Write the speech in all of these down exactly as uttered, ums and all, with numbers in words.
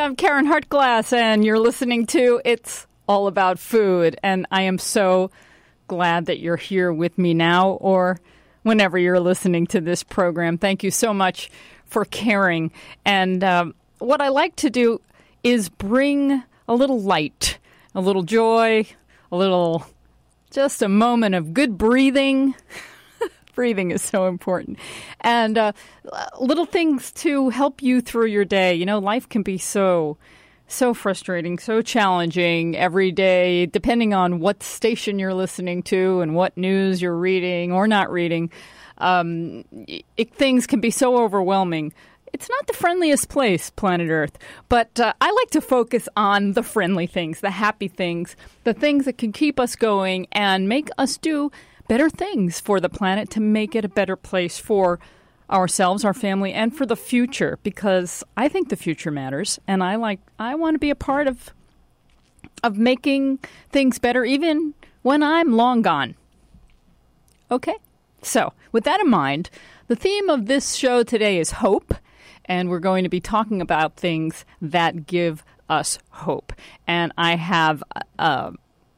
I'm Karen Hartglass, and you're listening to It's All About Food. And I am so glad that you're here with me now or whenever you're listening to this program. Thank you so much for caring. And um, what I like to do is bring a little light, a little joy, a little, just a moment of good breathing. Breathing is so important. And uh, little things to help you through your day. You know, life can be so, so frustrating, so challenging every day, depending on what station you're listening to and what news you're reading or not reading. Um, it, things can be so overwhelming. It's not the friendliest place, planet Earth, but uh, I like to focus on the friendly things, the happy things, the things that can keep us going and make us do better things for the planet to make it a better place for ourselves, our family, and for the future, because I think the future matters, and I like I want to be a part of of making things better even when I'm long gone. Okay? So, with that in mind, the theme of this show today is hope, and we're going to be talking about things that give us hope. And I have uh,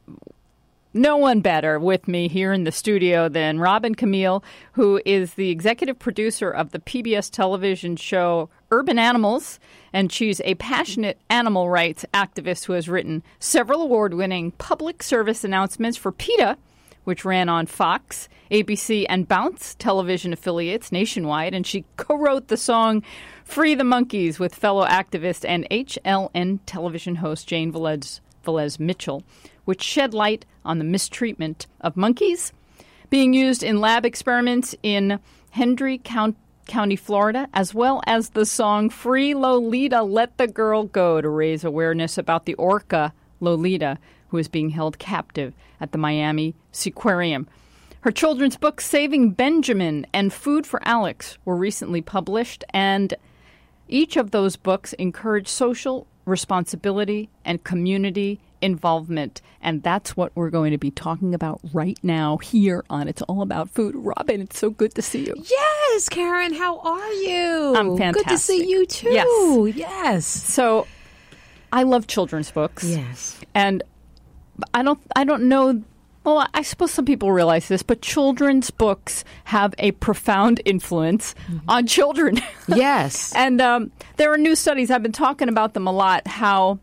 no one better with me here in the studio than Robin Camille, who is the executive producer of the P B S television show Urban Animals, and she's a passionate animal rights activist who has written several award-winning public service announcements for PETA, which ran on Fox, A B C, and Bounce television affiliates nationwide, and she co-wrote the song Free the Monkeys with fellow activist and H L N television host Jane Velez, Velez Mitchell, which shed light on the mistreatment of monkeys being used in lab experiments in Hendry County, Florida, as well as the song Free Lolita, Let the Girl Go, to raise awareness about the orca Lolita, who is being held captive at the Miami Seaquarium. Her children's books, Saving Benjamin and Food for Alex, were recently published, and each of those books encourage social responsibility and community involvement. And that's what we're going to be talking about right now here on It's All About Food. Robin, it's so good to see you. Yes, Karen, how are you? I'm fantastic. Good to see you too. Yes. Yes. So I love children's books. Yes. And I don't I don't know, well, I suppose some people realize this, but children's books have a profound influence mm-hmm. on children. Yes. And um, there are new studies, I've been talking about them a lot, how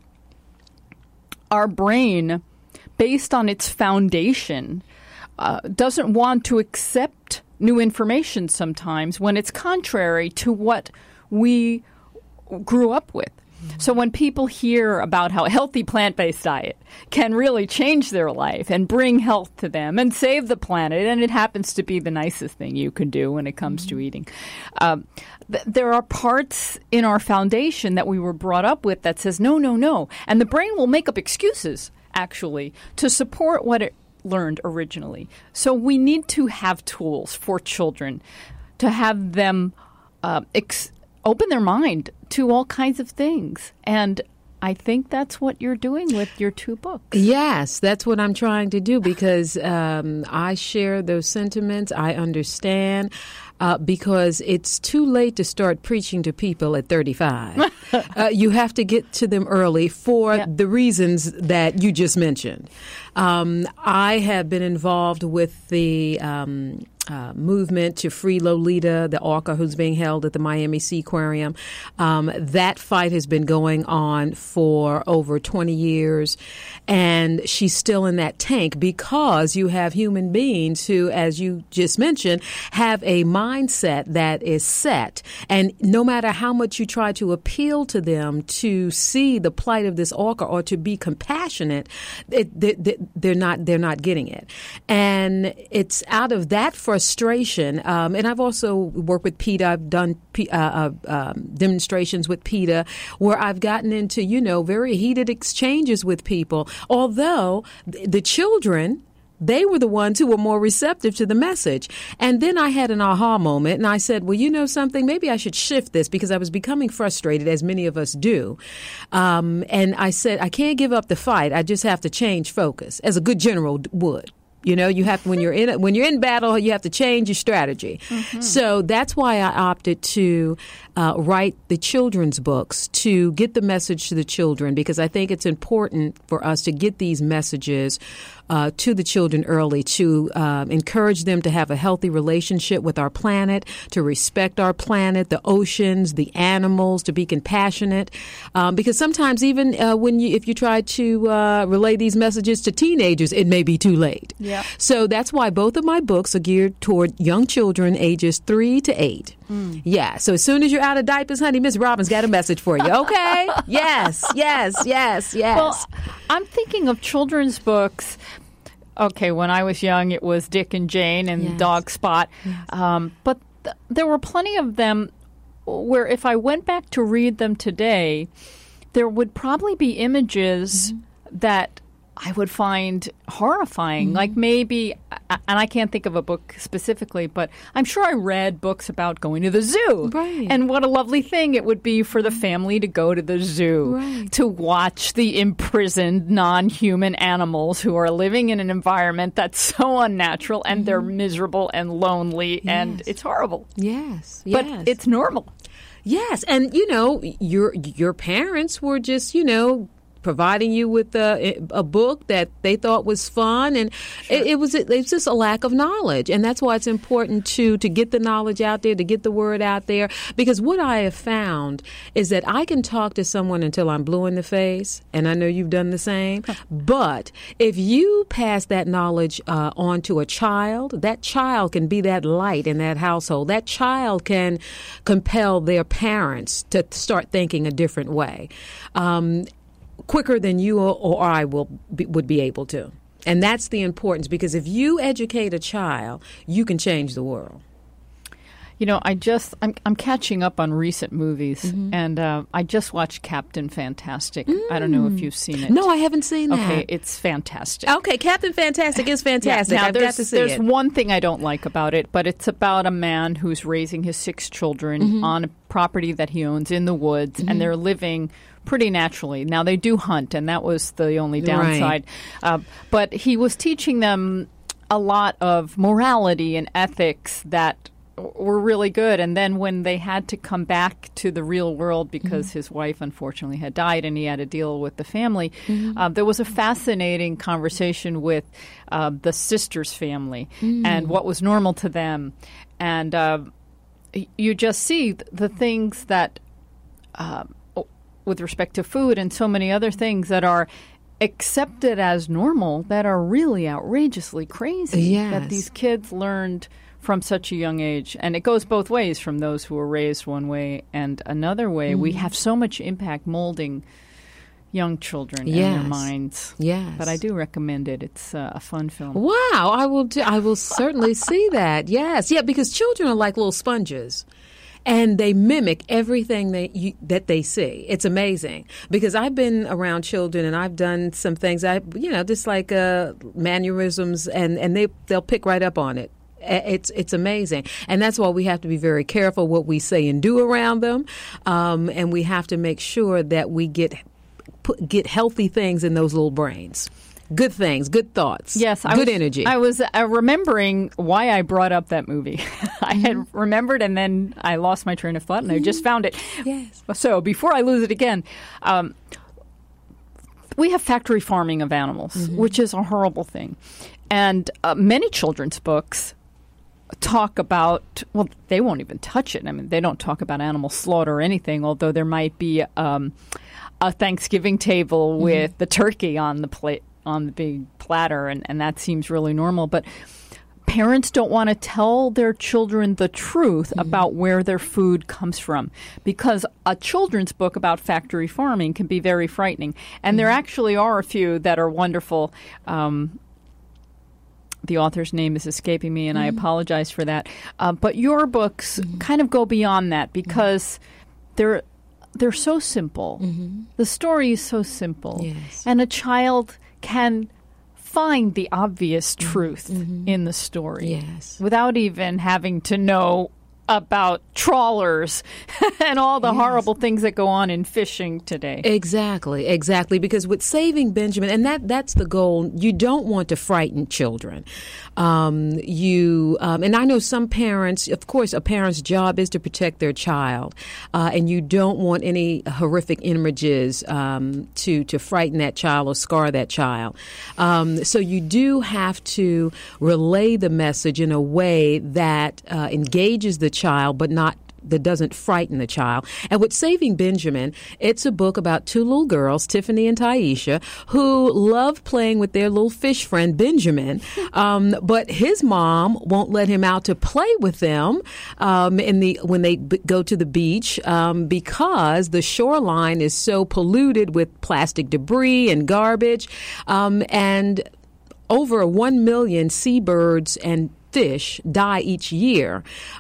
our brain, based on its foundation, uh, doesn't want to accept new information sometimes when it's contrary to what we grew up with. So when people hear about how a healthy plant-based diet can really change their life and bring health to them and save the planet, and it happens to be the nicest thing you can do when it comes mm-hmm. to eating, um, th- there are parts in our foundation that we were brought up with that says, no, no, no. And the brain will make up excuses, actually, to support what it learned originally. So we need to have tools for children to have them uh, ex- open their mind to all kinds of things. And I think that's what you're doing with your two books. Yes, that's what I'm trying to do, because um, I share those sentiments. I understand. Uh, because it's too late to start preaching to people at thirty-five. uh, you have to get to them early for yep. the reasons that you just mentioned. Um, I have been involved with the um, uh, movement to free Lolita, the orca who's being held at the Miami Seaquarium. Um, that fight has been going on for over twenty years, and she's still in that tank because you have human beings who, as you just mentioned, have a mindset that is set. And no matter how much you try to appeal to them to see the plight of this orca or to be compassionate, it, they, they're not they're not getting it. And it's out of that frustration. Um, and I've also worked with PETA. I've done uh, uh, um, demonstrations with PETA where I've gotten into, you know, very heated exchanges with people. Although the children, they were the ones who were more receptive to the message. And then I had an aha moment, and I said, well, you know something, maybe I should shift this, because I was becoming frustrated, as many of us do. Um, and I said, I can't give up the fight. I just have to change focus, as a good general would. You know, you have when you're in when you're in battle, you have to change your strategy. Mm-hmm. So that's why I opted to uh, write the children's books to get the message to the children, because I think it's important for us to get these messages uh, to the children early, to uh, encourage them to have a healthy relationship with our planet, to respect our planet, the oceans, the animals, to be compassionate. Um, because sometimes even uh, when you if you try to uh, relay these messages to teenagers, it may be too late. Yeah. So that's why both of my books are geared toward young children ages three to eight. Mm. Yeah. So as soon as you're out of diapers, honey, Miss Robbins got a message for you. Okay? Yes, yes, yes, yes. Well, I'm thinking of children's books. Okay, when I was young, it was Dick and Jane and yes. Dog Spot. Yes. Um, but th- there were plenty of them where if I went back to read them today, there would probably be images mm-hmm. that I would find horrifying. Mm-hmm. Like maybe, and I can't think of a book specifically, but I'm sure I read books about going to the zoo. Right. And what a lovely thing it would be for the family to go to the zoo, right. to watch the imprisoned non-human animals who are living in an environment that's so unnatural, and mm-hmm. they're miserable and lonely, yes. and it's horrible. Yes, but yes. it's normal. Yes, and you know, your your parents were just, you know, providing you with a, a book that they thought was fun, and sure. it, it was it was just a lack of knowledge, and that's why it's important to to get the knowledge out there, to get the word out there, because what I have found is that I can talk to someone until I'm blue in the face, and I know you've done the same, but if you pass that knowledge uh, on to a child, that child can be that light in that household. That child can compel their parents to start thinking a different way. Um, quicker than you or, or I will be, would be able to. And that's the importance, because if you educate a child, you can change the world. You know, I just, I'm, I'm catching up on recent movies, mm-hmm. and uh, I just watched Captain Fantastic. Mm. I don't know if you've seen it. No, I haven't seen that. Okay, it's fantastic. Okay, Captain Fantastic is fantastic. Yeah, now, I've got to see there's it. There's one thing I don't like about it, but it's about a man who's raising his six children mm-hmm. on a property that he owns in the woods, mm-hmm. and they're living pretty naturally. Now, they do hunt, and that was the only downside. Right. Uh, but he was teaching them a lot of morality and ethics that were really good. And then when they had to come back to the real world because mm-hmm. his wife unfortunately had died and he had to deal with the family, mm-hmm. uh, there was a fascinating conversation with uh, the sister's family mm. and what was normal to them. And uh, you just see th- the things that, uh, with respect to food and so many other things that are accepted as normal, that are really outrageously crazy, yes. that these kids learned from such a young age. And it goes both ways, from those who were raised one way and another way. Mm-hmm. We have so much impact molding young children yes. and their minds. Yes. But I do recommend it. It's uh, a fun film. Wow. I will do, I will certainly see that. Yes. Yeah, because children are like little sponges. And they mimic everything that you, that they see. It's amazing, because I've been around children and I've done some things. I, you know, just like uh, mannerisms, and, and they they'll pick right up on it. It's it's amazing, and that's why we have to be very careful what we say and do around them, um, and we have to make sure that we get put, get healthy things in those little brains. Good things, good thoughts, yes, I good was, energy. I was uh, remembering why I brought up that movie. I mm-hmm. had remembered, and then I lost my train of thought, and I just found it. Yes. So before I lose it again, um, we have factory farming of animals, mm-hmm. which is a horrible thing. And uh, many children's books talk about, well, they won't even touch it. I mean, they don't talk about animal slaughter or anything, although there might be um, a Thanksgiving table with mm-hmm. the turkey on the plate, on the big platter, and, and that seems really normal. But parents don't want to tell their children the truth mm-hmm. about where their food comes from, because a children's book about factory farming can be very frightening. And mm-hmm. there actually are a few that are wonderful. Um, the author's name is escaping me, and mm-hmm. I apologize for that. Uh, but your books mm-hmm. kind of go beyond that, because mm-hmm. they're they're so simple. Mm-hmm. The story is so simple. Yes. And a child can find the obvious truth mm-hmm. in the story yes. without even having to know about trawlers and all the yes. horrible things that go on in fishing today. Exactly, exactly. Because with Saving Benjamin, and that that's the goal, you don't want to frighten children. Um, you um, and I know some parents, of course, a parent's job is to protect their child, uh, and you don't want any horrific images um, to to frighten that child or scar that child. Um, so you do have to relay the message in a way that uh, engages the child, but not that doesn't frighten the child. And with Saving Benjamin, it's a book about two little girls, Tiffany and Taisha, who love playing with their little fish friend, Benjamin. Um, but his mom won't let him out to play with them um, in the when they b- go to the beach um, because the shoreline is so polluted with plastic debris and garbage. Um, and over one million seabirds and fish die each year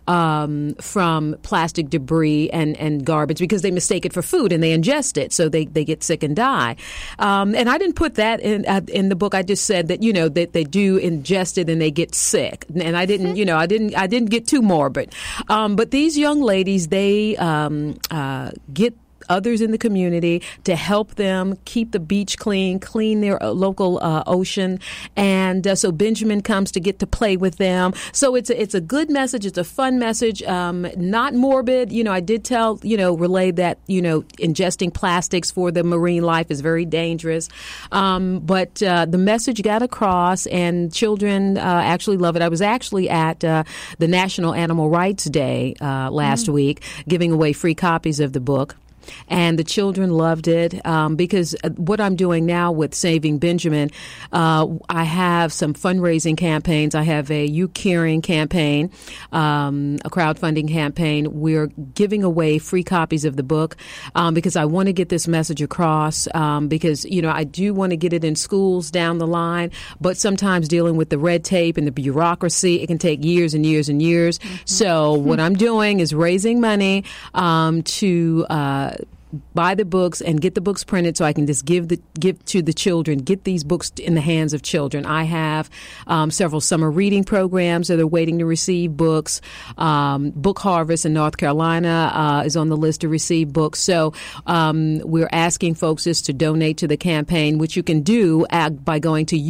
um, from plastic debris and, and garbage because they mistake it for food and they ingest it, so they, they get sick and die. Um, and I didn't put that in uh, in the book. I just said that you know that they do ingest it and they get sick. And I didn't you know I didn't I didn't get too morbid. Um, but these young ladies, they um, uh, get others in the community to help them keep the beach clean, clean their uh, local uh, ocean. And uh, so Benjamin comes to get to play with them. So it's a, it's a good message. It's a fun message, um, not morbid. You know, I did tell, you know, relay that, you know, ingesting plastics for the marine life is very dangerous. Um, but uh, the message got across and children uh, actually love it. I was actually at uh, the National Animal Rights Day uh, last mm. week giving away free copies of the book. And the children loved it um, because what I'm doing now with Saving Benjamin, uh, I have some fundraising campaigns. I have a You Caring campaign, um, a crowdfunding campaign. We're giving away free copies of the book um, because I want to get this message across um, because, you know, I do want to get it in schools down the line, but sometimes dealing with the red tape and the bureaucracy, it can take years and years and years. Mm-hmm. So what I'm doing is raising money um, to uh, buy the books and get the books printed so I can just give the give to the children, get these books in the hands of children. I have um, several summer reading programs that are waiting to receive books. Um, Book Harvest in North Carolina uh, is on the list to receive books. So um, we're asking folks just to donate to the campaign, which you can do at, by going to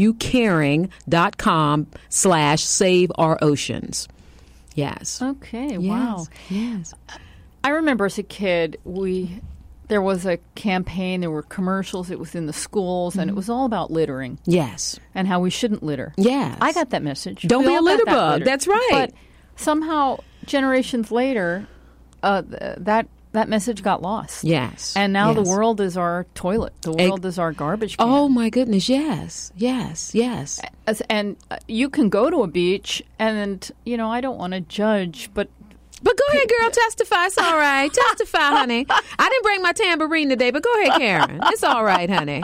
youcaring.com slash save our oceans. Yes. Okay. Yes. Wow. Yes. I remember as a kid, we... There was a campaign, there were commercials, it was in the schools, mm-hmm. and it was all about littering. Yes. And how we shouldn't litter. Yes. I got that message. Don't we be a litter that bug. litter. That's right. But somehow, generations later, uh, th- that that message got lost. Yes. And now yes. the world is our toilet. The world e- is our garbage can. Oh, my goodness. Yes. Yes. Yes. As, and uh, you can go to a beach, and, you know, I don't want to judge, but... But go ahead, girl, testify. It's all right. Testify, honey. I didn't bring my tambourine today, but go ahead, Karen. It's all right, honey.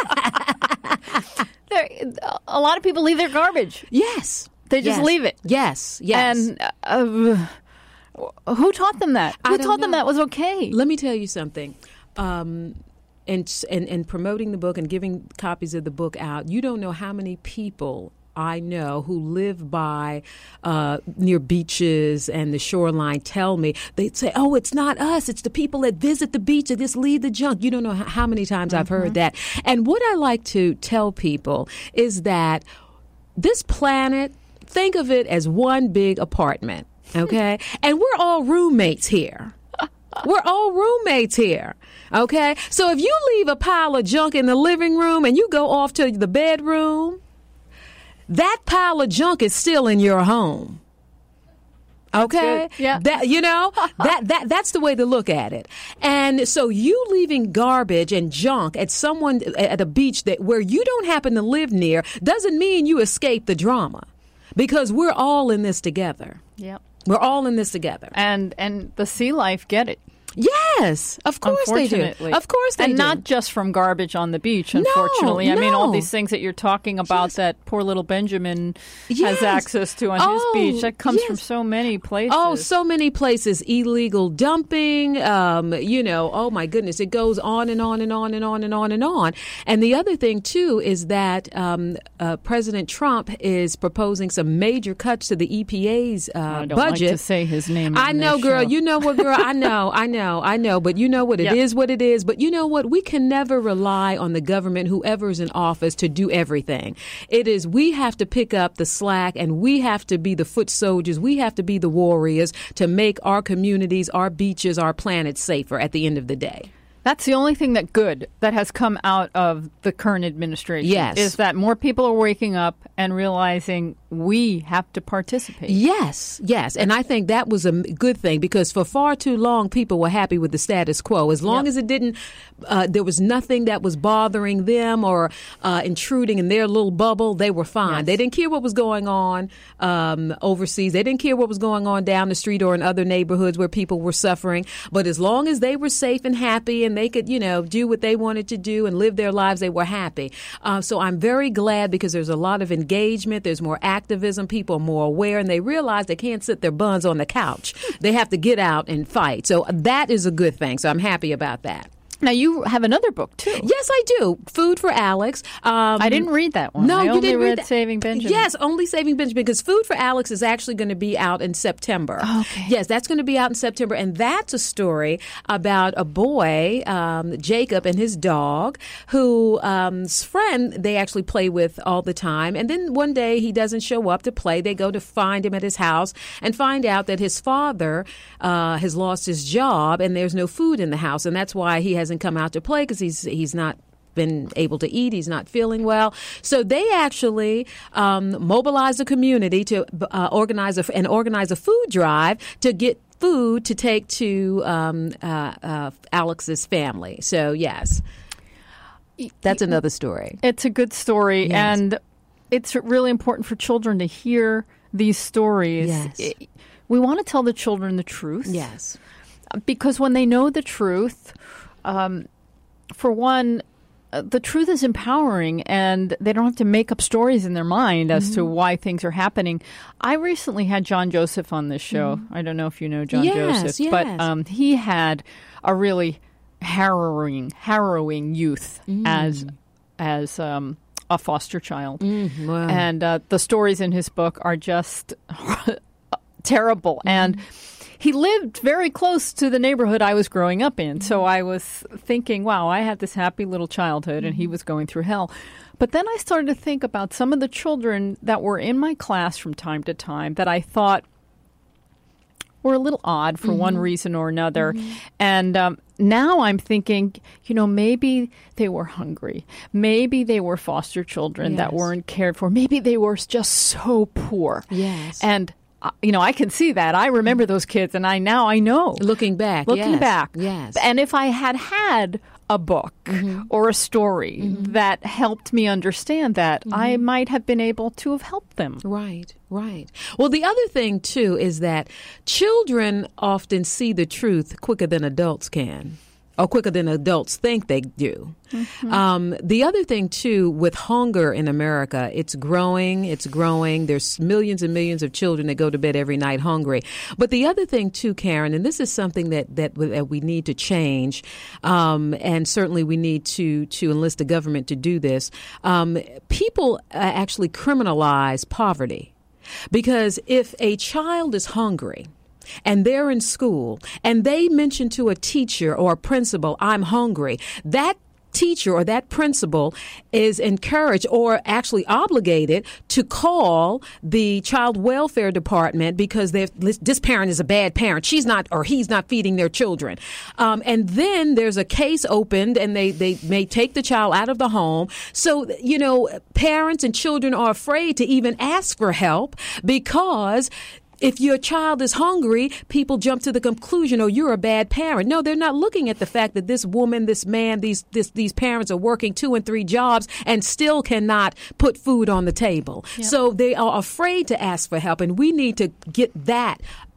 there, a lot of people leave their garbage. Yes. They just yes. leave it. Yes, yes. And uh, who taught them that? Who taught know. them that was okay? Let me tell you something. Um, and, and, and promoting the book and giving copies of the book out, you don't know how many people I know who live by uh, near beaches and the shoreline tell me, they'd say, oh, it's not us. It's the people that visit the beach that just leave the junk. You don't know how, how many times mm-hmm. I've heard that. And what I like to tell people is that this planet, think of it as one big apartment, okay? And we're all roommates here. We're all roommates here, okay? So if you leave a pile of junk in the living room and you go off to the bedroom, that pile of junk is still in your home. Okay? Yeah. That, you know, that, that, that's the way to look at it. And so you leaving garbage and junk at someone at a beach that where you don't happen to live near doesn't mean you escape the drama, because we're all in this together. Yep. We're all in this together. And and the sea life get it. Yes, of course they do. Of course they and do. And not just from garbage on the beach, unfortunately. No, I mean, no. all these things that you're talking about Yes. that poor little Benjamin Yes. has access to on Oh, his beach, that comes yes. from so many places. Oh, so many places. Illegal dumping, um, you know, oh my goodness. It goes on and on and on and on and on and on. And the other thing, too, is that um, uh, President Trump is proposing some major cuts to the E P A's uh, I don't budget. like to say his name. I on know, this girl. show. You know what, girl? I know, I know, I know. But you know what? It Yeah. is what it is. But you know what? We can never rely on the government, whoever's in office, to do everything. It is we have to pick up the slack, and we have to be the foot soldiers. We have to be the warriors to make our communities, our beaches, our planet safer at the end of the day. That's the only thing that good that has come out of the current administration. Yes. Is that more people are waking up and realizing we have to participate. Yes, yes. And I think that was a m- good thing, because for far too long, people were happy with the status quo. As long Yep. as it didn't, uh, there was nothing that was bothering them or uh, intruding in their little bubble, they were fine. Yes. They didn't care what was going on um, overseas. They didn't care what was going on down the street or in other neighborhoods where people were suffering. But as long as they were safe and happy and they could, you know, do what they wanted to do and live their lives, they were happy. Uh, so I'm very glad, because there's a lot of engagement. There's more activism. People are more aware, and they realize they can't sit their buns on the couch. They have to get out and fight. So that is a good thing. So I'm happy about that. Now, you have another book, too. Yes, I do. Food for Alex. Um, I didn't read that one. No, I you only didn't read read that. Saving Benjamin. Yes, only Saving Benjamin, because Food for Alex is actually going to be out in September. Okay. Yes, that's going to be out in September, and that's a story about a boy, um, Jacob, and his dog, whose um, friend they actually play with all the time. And then one day he doesn't show up to play. They go to find him at his house and find out that his father uh, has lost his job and there's no food in the house, and that's why he hasn't come out to play, because he's he's not been able to eat. He's not feeling well. So they actually um, mobilize the community to uh, organize a, and organize a food drive to get food to take to um, uh, uh, Alex's family. So, yes, that's another story. It's a good story, Yes. and it's really important for children to hear these stories. Yes. It- we want to tell the children the truth. Yes. Because when they know the truth, um, for one, uh, the truth is empowering, and they don't have to make up stories in their mind as Mm-hmm. to why things are happening. I recently had John Joseph on this show. I don't know if you know John Yes, Joseph, yes. but um, he had a really harrowing, harrowing youth as as um, a foster child, Mm, wow. and uh, the stories in his book are just terrible. And he lived very close to the neighborhood I was growing up in. So I was thinking, wow, I had this happy little childhood and he was going through hell. But then I started to think about some of the children that were in my class from time to time that I thought were a little odd for one reason or another. And um, now I'm thinking, you know, maybe they were hungry. Maybe they were foster children that Yes. weren't cared for. Maybe they were just so poor. Yes. And uh, you know, I can see that. I remember those kids, and I now I know. Looking back. Looking yes. back. Yes. And if I had had a book or a story that helped me understand that, I might have been able to have helped them. Right, right. Well, the other thing, too, is that children often see the truth quicker than adults can, or quicker than adults think they do. Mm-hmm. Um, the other thing, too, with hunger in America, it's growing, it's growing. There's millions and millions of children that go to bed every night hungry. But the other thing, too, Karen, and this is something that, that, that we need to change, um, and certainly we need to, to enlist the government to do this, um, people uh, actually criminalize poverty. Because if a child is hungry, and they're in school, and they mention to a teacher or a principal, I'm hungry, that teacher or that principal is encouraged or actually obligated to call the child welfare department because this parent is a bad parent. She's not, or he's not feeding their children. Um, and then there's a case opened, and they, they may take the child out of the home. So, you know, parents and children are afraid to even ask for help, because if your child is hungry, people jump to the conclusion, oh, you're a bad parent. No, they're not looking at the fact that this woman, this man, these this, these parents are working two and three jobs and still cannot put food on the table. Yep. So they are afraid to ask for help, and we need to get that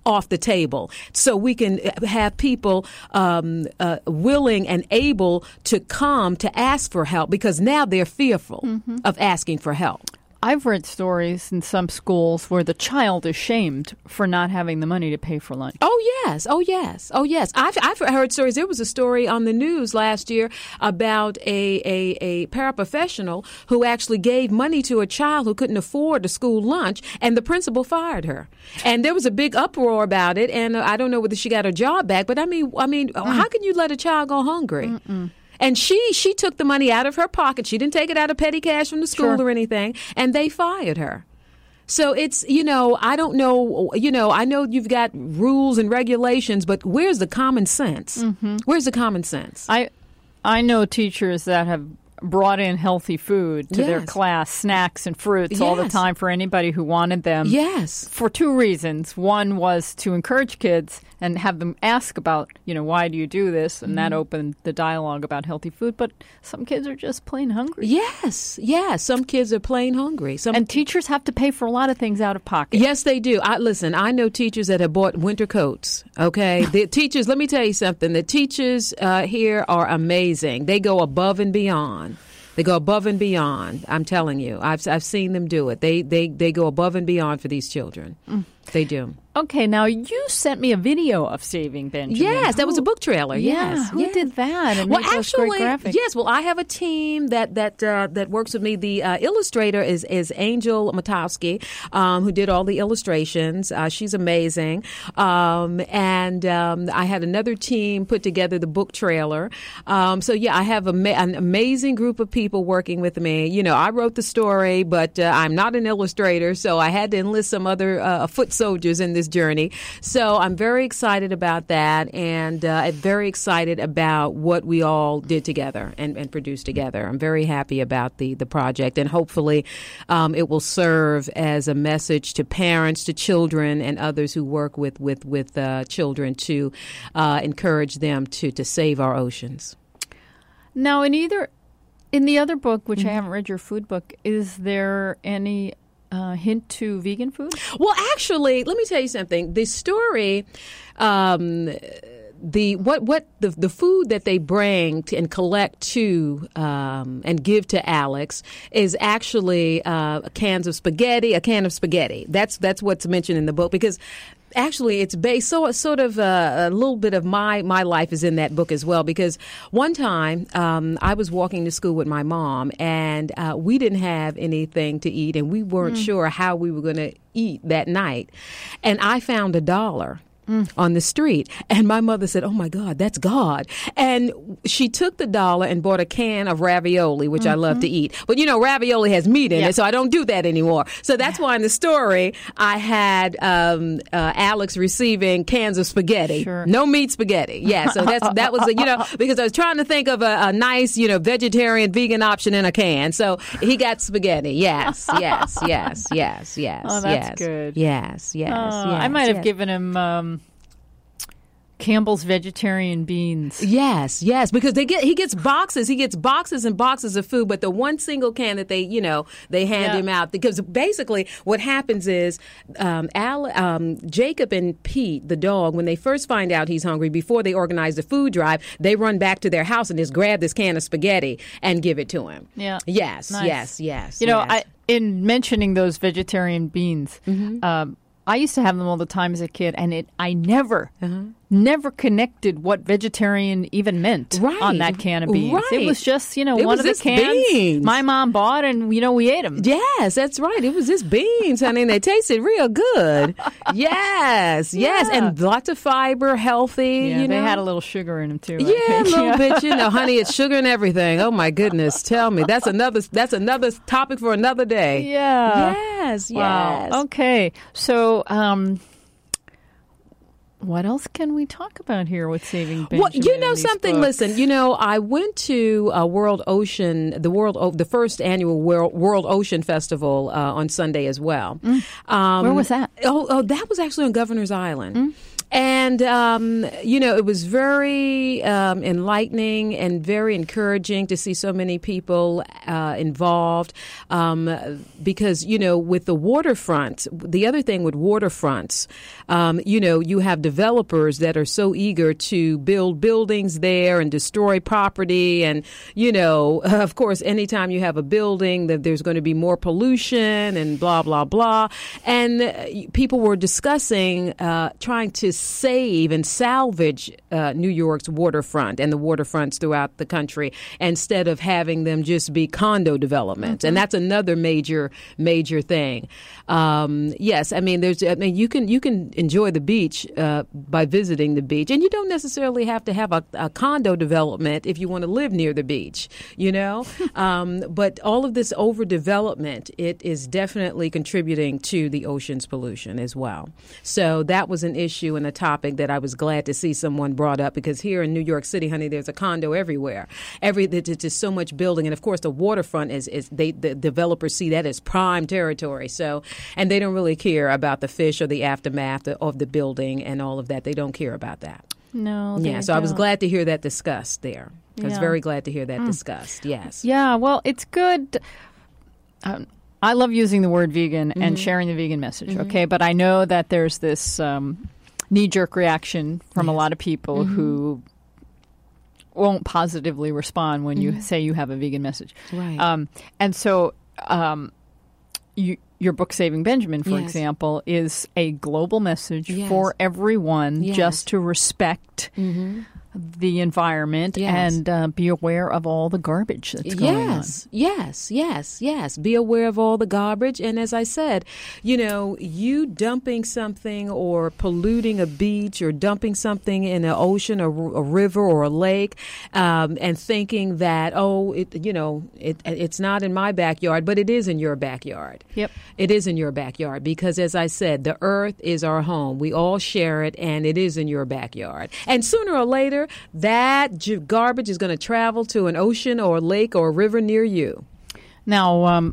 off the table so we can have people um, uh, willing and able to come to ask for help, because now they're fearful mm-hmm. of asking for help. I've read stories in some schools where the child is shamed for not having the money to pay for lunch. Oh, yes. Oh, yes. Oh, yes. I've, I've heard stories. There was a story on the news last year about a, a, a paraprofessional who actually gave money to a child who couldn't afford a school lunch, and the principal fired her. And there was a big uproar about it, and I don't know whether she got her job back, but I mean, I mean, mm. how can you let a child go hungry? Mm-mm. And she she took the money out of her pocket. She didn't take it out of petty cash from the school sure. or anything. And they fired her. So it's, you know, I don't know, you know, I know you've got rules and regulations, but where's the common sense? Mm-hmm. Where's the common sense? I I know teachers that have brought in healthy food to yes. their class, snacks and fruits yes. all the time for anybody who wanted them. Yes. For two reasons. One was to encourage kids and have them ask about, you know, why do you do this? And mm-hmm. that opened the dialogue about healthy food. But some kids are just plain hungry. Yes. Yes. Some kids are plain hungry. Some and teachers have to pay for a lot of things out of pocket. Yes, they do. I listen, I know teachers that have bought winter coats. Okay. The teachers, let me tell you something. The teachers uh, here are amazing. They go above and beyond. They go above and beyond. I'm telling you. I've I've seen them do it. They they they go above and beyond for these children. Mm. They do. Okay, now you sent me a video of Saving Benjamin. Yes, who, that was a book trailer. Yeah, yes, who yes. did that? And well, made those actually, great graphics? yes. Well, I have a team that that uh, that works with me. The uh, illustrator is is Angel Matowski, um, who did all the illustrations. Uh, she's amazing. Um, and um, I had another team put together the book trailer. Um, so yeah, I have a ma- an amazing group of people working with me. You know, I wrote the story, but uh, I'm not an illustrator, so I had to enlist some other uh, foot soldiers in this journey. So I'm very excited about that, and uh, I'm very excited about what we all did together and, and produced together. I'm very happy about the, the project, and hopefully um, it will serve as a message to parents, to children, and others who work with with with uh, children to uh, encourage them to to save our oceans. Now, in either in the other book, which mm-hmm. I haven't read, your food book, is there any Uh, hint to vegan food? Well, actually, let me tell you something. The story, um, the what what the the food that they bring to, and collect to um, and give to Alex is actually uh, cans of spaghetti, a can of spaghetti. That's that's what's mentioned in the book, because actually, it's based so sort of uh, a little bit of my my life is in that book as well. Because one time um, I was walking to school with my mom, and uh, we didn't have anything to eat, and we weren't mm. sure how we were going to eat that night. And I found a dollar Mm. on the street. And my mother said, "Oh, my God, that's God." And she took the dollar and bought a can of ravioli, which mm-hmm. I love to eat. But, you know, ravioli has meat in yeah. it, so I don't do that anymore. So that's why in the story I had um, uh, Alex receiving cans of spaghetti. Sure. No meat spaghetti. Yeah, so that's that was, a, you know, because I was trying to think of a, a nice, you know, vegetarian, vegan option in a can. So he got spaghetti. Yes, yes, yes, yes, yes. Oh, that's yes, good. Yes, yes, oh, yes. I might have yes. given him... Um, Campbell's vegetarian beans. Yes, yes, because they get he gets boxes, he gets boxes and boxes of food, but the one single can that they, you know, they hand yeah. him out, because basically what happens is um, Al, um, Jacob and Pete, the dog, when they first find out he's hungry, before they organize the food drive, they run back to their house and just grab this can of spaghetti and give it to him. Yeah. Yes, nice. yes, yes. You know, yes. I, in mentioning those vegetarian beans, mm-hmm. um, I used to have them all the time as a kid, and it I never, uh-huh. never connected what vegetarian even meant right. on that can of beans. Right. It was just, you know, it one of the cans beans. my mom bought, and, you know, we ate them. Yes, that's right. It was just beans, honey, and they tasted real good. Yes, yeah. yes, and lots of fiber, healthy. Yeah, you they know? had a little sugar in them, too. Yeah, a little bit. You know, honey, it's sugar and everything. Oh, my goodness. Tell me. That's another That's another topic for another day. Yeah. Yes, wow. yes. Okay. So, um... what else can we talk about here with Saving Benjamin? Well, you know something. Books? Listen, you know, I went to a World Ocean, the World, o- the first annual World, World Ocean Festival uh, on Sunday as well. Mm. Um, Where was that? Oh, oh, that was actually on Governor's Island. Mm. And, um, you know, it was very um, enlightening and very encouraging to see so many people uh, involved um, because, you know, with the waterfront, the other thing with waterfronts, um, you know, you have developers that are so eager to build buildings there and destroy property. And, you know, of course, anytime you have a building, that there's going to be more pollution and blah, blah, blah. And people were discussing uh, trying to save and salvage uh, New York's waterfront and the waterfronts throughout the country instead of having them just be condo developments. Mm-hmm. And that's another major, major thing. Um, yes, I mean, there's, I mean, you can you can enjoy the beach uh, by visiting the beach, and you don't necessarily have to have a, a condo development if you want to live near the beach, you know. um, but all of this overdevelopment, it is definitely contributing to the ocean's pollution as well. So that was an issue and a topic that I was glad to see someone brought up, because here in New York City, honey, there's a condo everywhere. Every there's just so much building, and of course the waterfront is is they the developers see that as prime territory. So, and they don't really care about the fish or the aftermath of the building and all of that. They don't care about that. No. Yeah. So don't. I was glad to hear that discussed there. I was yeah. very glad to hear that mm. discussed. Yes. Yeah. Well, it's good. Um, I love using the word vegan mm-hmm. and sharing the vegan message. Mm-hmm. Okay, but I know that there's this um, knee-jerk reaction from yes. a lot of people mm-hmm. who won't positively respond when mm-hmm. you say you have a vegan message. Right. Um, and so um, you, your book, Saving Benjamin, for yes. example, is a global message yes. for everyone yes. just to respect mm-hmm. the environment yes. and uh, be aware of all the garbage that's going yes, on. Yes, yes, yes. Be aware of all the garbage. And as I said, you know, you dumping something or polluting a beach or dumping something in an ocean or a river or a lake um, and thinking that, oh, it, you know, it, it's not in my backyard, but it is in your backyard. Yep. It is in your backyard because, as I said, the earth is our home. We all share it, and it is in your backyard. And sooner or later, that j- garbage is going to travel to an ocean or a lake or a river near you. Now, um,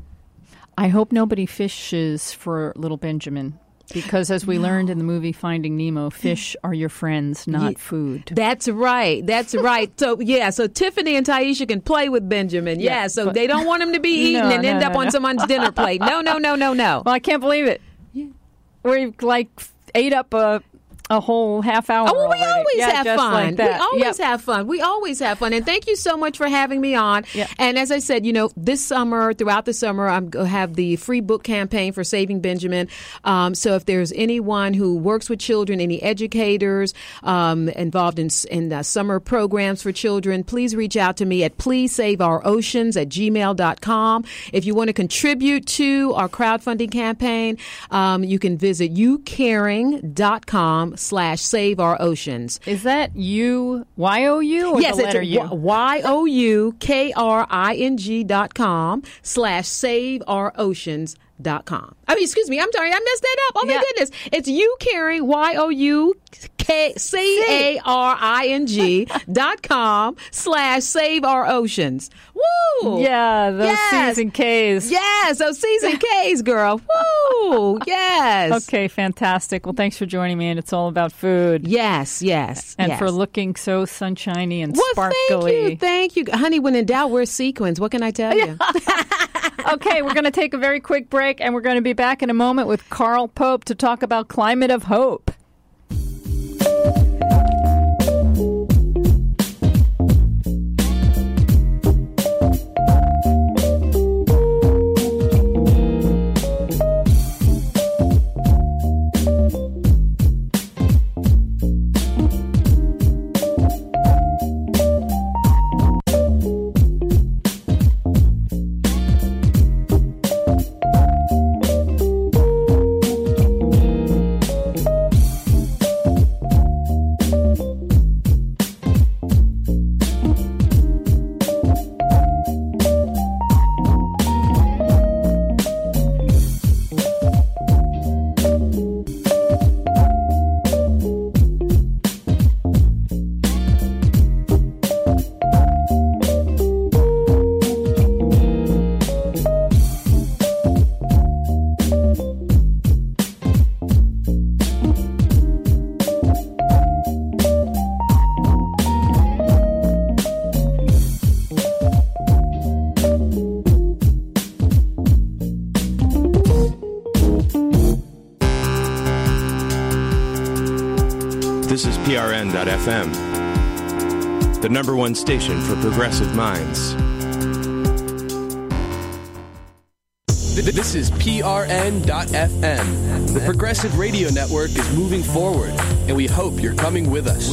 I hope nobody fishes for little Benjamin, because as we no. learned in the movie Finding Nemo, fish are your friends, not yeah, food. That's right. That's right. So, yeah, so Tiffany and Taisha can play with Benjamin. Yeah, yeah so but, they don't want him to be eaten no, and no, end no, up no, on no. someone's dinner plate. No, no, no, no, no. Well, I can't believe it. Yeah. We, like, ate up a... A whole half hour. Oh, well, we already. always yeah, have fun. Like we always yep. have fun. We always have fun. And thank you so much for having me on. Yep. And as I said, you know, this summer, throughout the summer, I'm going to have the free book campaign for Saving Benjamin. Um, so if there's anyone who works with children, any educators um, involved in, in uh, summer programs for children, please reach out to me at please save our oceans at gmail dot com. If you want to contribute to our crowdfunding campaign, um, you can visit you caring dot com slash save our oceans. Is that U Y O U or yes, the letter it's U? Y O U K R I N G dot com slash save our oceans dot com. I mean, excuse me, I'm sorry, I messed that up. Oh my yeah. goodness. It's you caring, Y O U K C A R I N G dot com slash save our oceans. Woo! Yeah, those yes. C's and K's. Yes, those C's and K's, girl. Woo! Yes. Okay, fantastic. Well, thanks for joining me, and it's all about food. Yes, yes. And yes. for looking so sunshiny and well, sparkly. Thank you, thank you. Honey, when in doubt, wear sequins. What can I tell you? Okay, we're going to take a very quick break, and we're going to be back in a moment with Carl Pope to talk about Climate of Hope. This is P R N dot F M, the number one station for progressive minds. This is P R N dot F M. The Progressive Radio Network is moving forward, and we hope you're coming with us.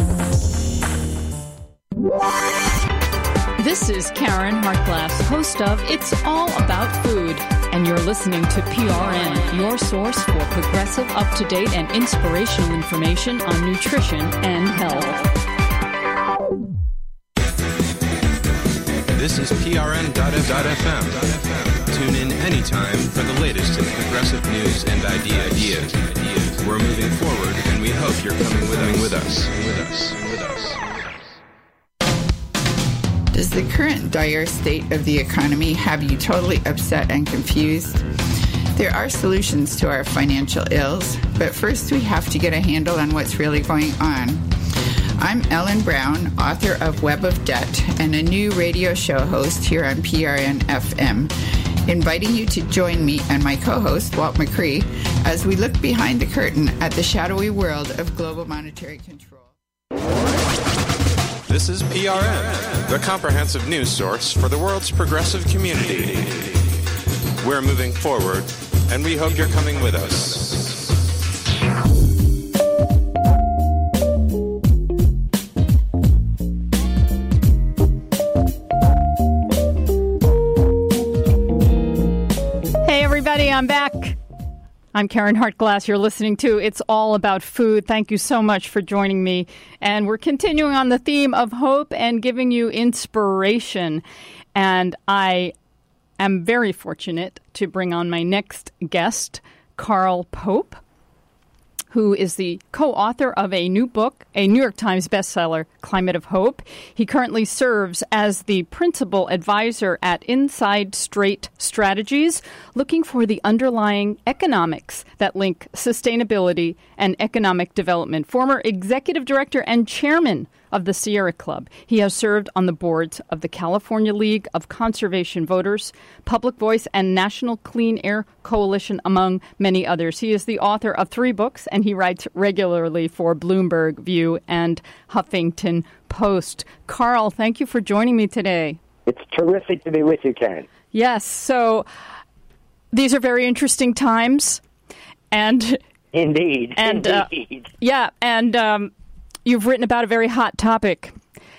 This is Karen Hartglass, host of It's All About Food, and you're listening to P R N, your source for progressive, up-to-date, and inspirational information on nutrition and health. This is P R N dot F M. Tune in anytime for the latest in progressive news and ideas. We're moving forward, and we hope you're coming with, with us. With us. With us. Does the current dire state of the economy have you totally upset and confused? There are solutions to our financial ills, but first we have to get a handle on what's really going on. I'm Ellen Brown, author of Web of Debt and a new radio show host here on P R N F M, inviting you to join me and my co-host, Walt McCree, as we look behind the curtain at the shadowy world of global monetary control. This is P R N, the comprehensive news source for the world's progressive community. We're moving forward, and we hope you're coming with us. Hey, everybody, I'm back. I'm Karen Hartglass. You're listening to It's All About Food. Thank you so much for joining me. And we're continuing on the theme of hope and giving you inspiration. And I am very fortunate to bring on my next guest, Carl Pope, who is the co-author of a new book, a New York Times bestseller, Climate of Hope. He currently serves as the principal advisor at Inside Straight Strategies, looking for the underlying economics that link sustainability and economic development. Former executive director and chairman of the Sierra Club. He has served on the boards of the California League of Conservation Voters, Public Voice, and National Clean Air Coalition, among many others. He is the author of three books, and he writes regularly for Bloomberg View and Huffington Post. Carl, thank you for joining me today. It's terrific to be with you, Karen. Yes, so these are very interesting times. And Indeed, and, indeed. Uh, yeah, and um, you've written about a very hot topic.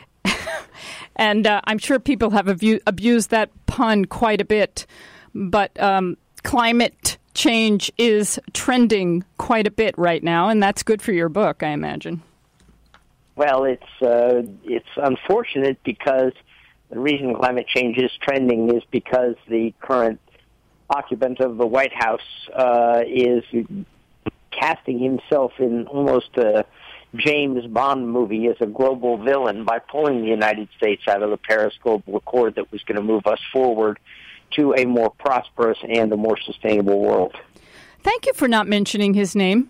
And uh, I'm sure people have abu- abused that pun quite a bit. But um, climate change is trending quite a bit right now, and that's good for your book, I imagine. Well, it's uh, it's unfortunate because the reason climate change is trending is because the current occupant of the White House uh, is casting himself in almost a James Bond movie as a global villain by pulling the United States out of the Paris Global Accord that was going to move us forward to a more prosperous and a more sustainable world. Thank you for not mentioning his name.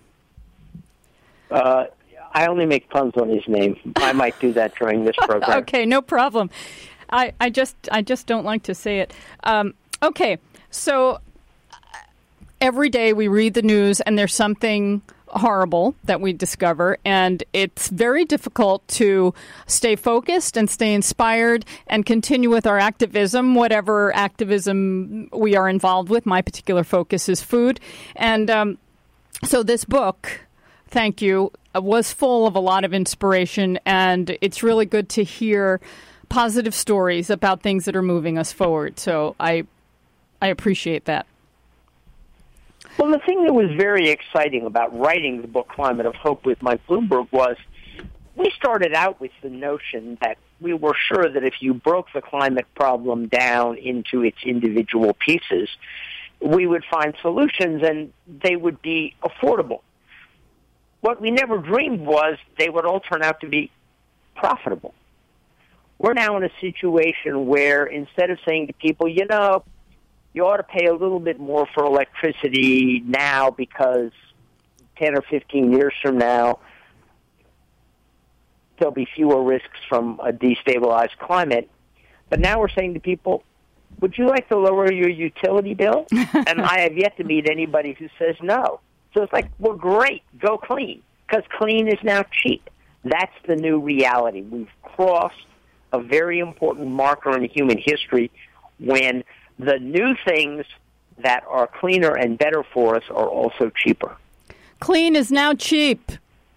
Uh, I only make puns on his name. I might do that during this program. Okay, no problem. I, I just I just don't like to say it. Um, okay, so every day we read the news and there's something horrible that we discover, and it's very difficult to stay focused and stay inspired and continue with our activism, whatever activism we are involved with. My particular focus is food. And um, so this book, thank you, was full of a lot of inspiration, and it's really good to hear positive stories about things that are moving us forward. So I I appreciate that. Well, the thing that was very exciting about writing the book Climate of Hope with Mike Bloomberg was we started out with the notion that we were sure that if you broke the climate problem down into its individual pieces, we would find solutions and they would be affordable. What we never dreamed was they would all turn out to be profitable. We're now in a situation where instead of saying to people, you know, you ought to pay a little bit more for electricity now because ten or fifteen years from now, there'll be fewer risks from a destabilized climate. But now we're saying to people, would you like to lower your utility bill? And I have yet to meet anybody who says no. So it's like, well, great, go clean. because clean is now cheap. That's the new reality. We've crossed a very important marker in human history when the new things that are cleaner and better for us are also cheaper. Clean is now cheap.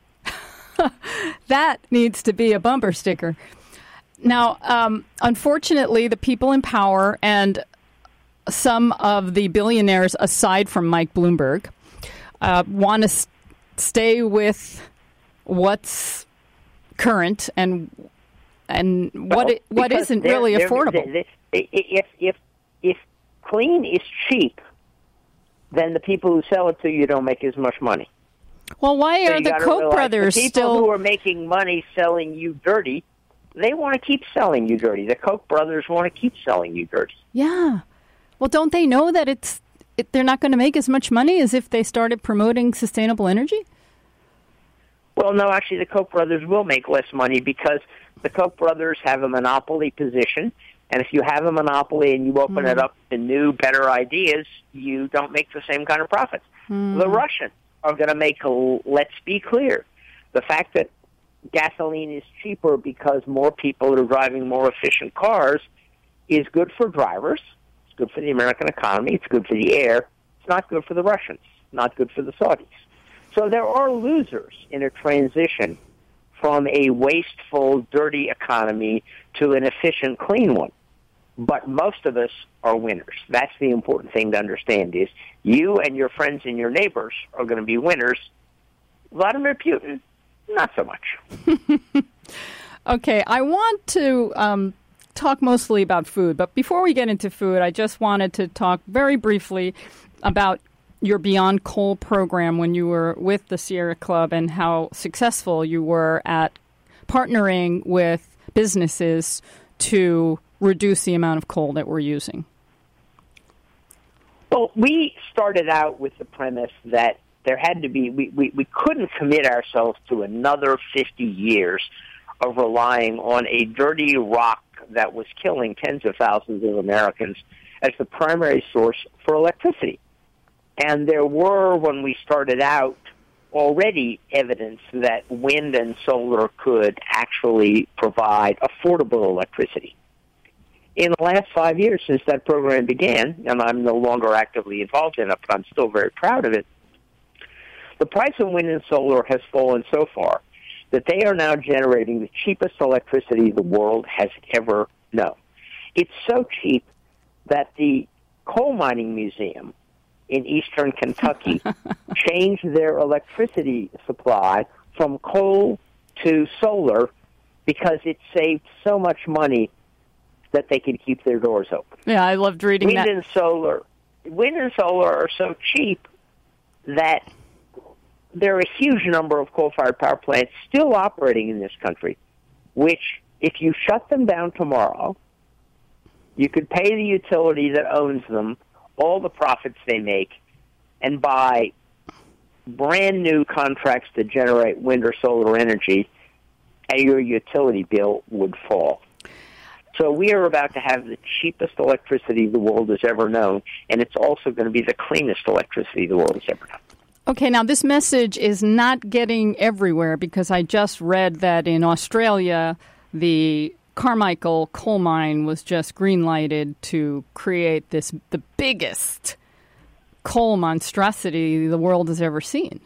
That needs to be a bumper sticker. Now, um, unfortunately, the people in power and some of the billionaires, aside from Mike Bloomberg, uh, want to s- stay with what's current and and what well, it, what isn't really they're, affordable. They're, they're, if if if clean is cheap, then the people who sell it to you don't make as much money. Well, why so are the Koch realize brothers the people still who are making money selling you dirty? They want to keep selling you dirty. The Koch brothers want to keep selling you dirty. Yeah. Well, don't they know that it's it, they're not going to make as much money as if they started promoting sustainable energy? Well, no, actually, the Koch brothers will make less money because the Koch brothers have a monopoly position, and if you have a monopoly and you open mm. it up to new, better ideas, you don't make the same kind of profits. Mm. The Russians are going to make, a, let's be clear, the fact that gasoline is cheaper because more people are driving more efficient cars is good for drivers. It's good for the American economy. It's good for the air. It's not good for the Russians. Not good for the Saudis. So there are losers in a transition from a wasteful, dirty economy to an efficient, clean one. But most of us are winners. That's the important thing to understand is you and your friends and your neighbors are going to be winners. Vladimir Putin, not so much. Okay, I want to um, talk mostly about food. But before we get into food, I just wanted to talk very briefly about your Beyond Coal program when you were with the Sierra Club and how successful you were at partnering with businesses to reduce the amount of coal that we're using. Well, we started out with the premise that there had to be, we, we, we couldn't commit ourselves to another fifty years of relying on a dirty rock that was killing tens of thousands of Americans as the primary source for electricity. And there were, when we started out, already evidence that wind and solar could actually provide affordable electricity. In the last five years since that program began, and I'm no longer actively involved in it, but I'm still very proud of it, the price of wind and solar has fallen so far that they are now generating the cheapest electricity the world has ever known. It's so cheap that the Coal Mining Museum in eastern Kentucky changed their electricity supply from coal to solar because it saved so much money that they could keep their doors open. Yeah, I loved reading wind that. And solar, wind and solar are so cheap that there are a huge number of coal-fired power plants still operating in this country, which, if you shut them down tomorrow, you could pay the utility that owns them all the profits they make and buy brand-new contracts to generate wind or solar energy, and your utility bill would fall. So we are about to have the cheapest electricity the world has ever known, and it's also going to be the cleanest electricity the world has ever known. Okay, now this message is not getting everywhere because I just read that in Australia, the Carmichael coal mine was just green-lighted to create this the biggest coal monstrosity the world has ever seen.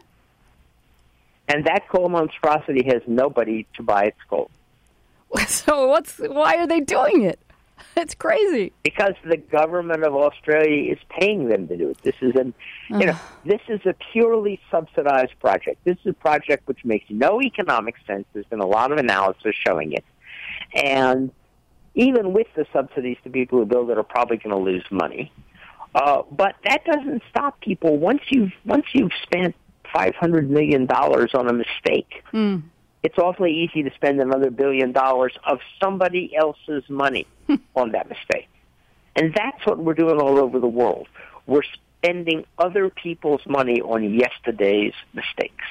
And that coal monstrosity has nobody to buy its coal. So what's why are they doing it? It's crazy. Because the government of Australia is paying them to do it. This is an, you know, this is a purely subsidized project. This is a project which makes no economic sense. There's been a lot of analysis showing it. And even with the subsidies to people who build it are probably going to lose money. Uh, but that doesn't stop people. Once you've, once you've spent five hundred million dollars on a mistake, mm. it's awfully easy to spend another billion dollars of somebody else's money on that mistake. And that's what we're doing all over the world. We're spending other people's money on yesterday's mistakes.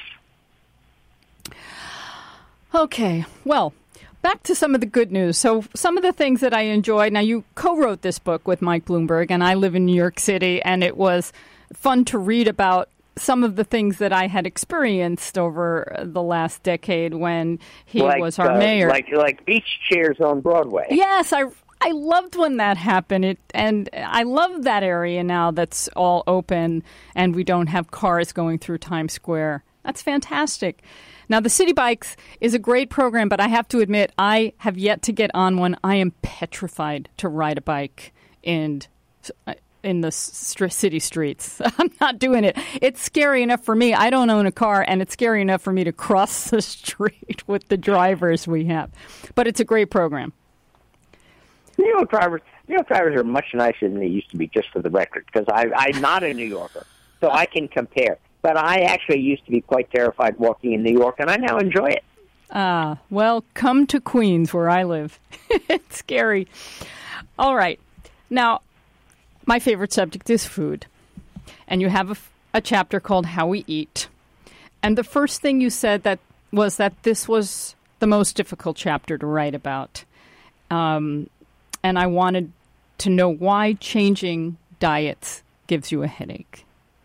Okay, well, back to some of the good news. So some of the things that I enjoyed. Now, you co-wrote this book with Mike Bloomberg, and I live in New York City, and it was fun to read about some of the things that I had experienced over the last decade when he like, was our uh, mayor. Like like beach chairs on Broadway. Yes, I I loved when that happened. It, and I love that area now that's all open and we don't have cars going through Times Square. That's fantastic. Now, the City Bikes is a great program, but I have to admit, I have yet to get on one. I am petrified to ride a bike in in the st- city streets. I'm not doing it. It's scary enough for me. I don't own a car, and it's scary enough for me to cross the street with the drivers we have. But it's a great program. New York drivers, New York drivers are much nicer than they used to be, just for the record, because I'm not a New Yorker, so I can compare. But I actually used to be quite terrified walking in New York, and I now enjoy it. Ah, well, come to Queens, where I live. It's scary. All right. Now, my favorite subject is food. And you have a, a chapter called How We Eat. And the first thing you said that was that this was the most difficult chapter to write about. Um, and I wanted to know why changing diets gives you a headache.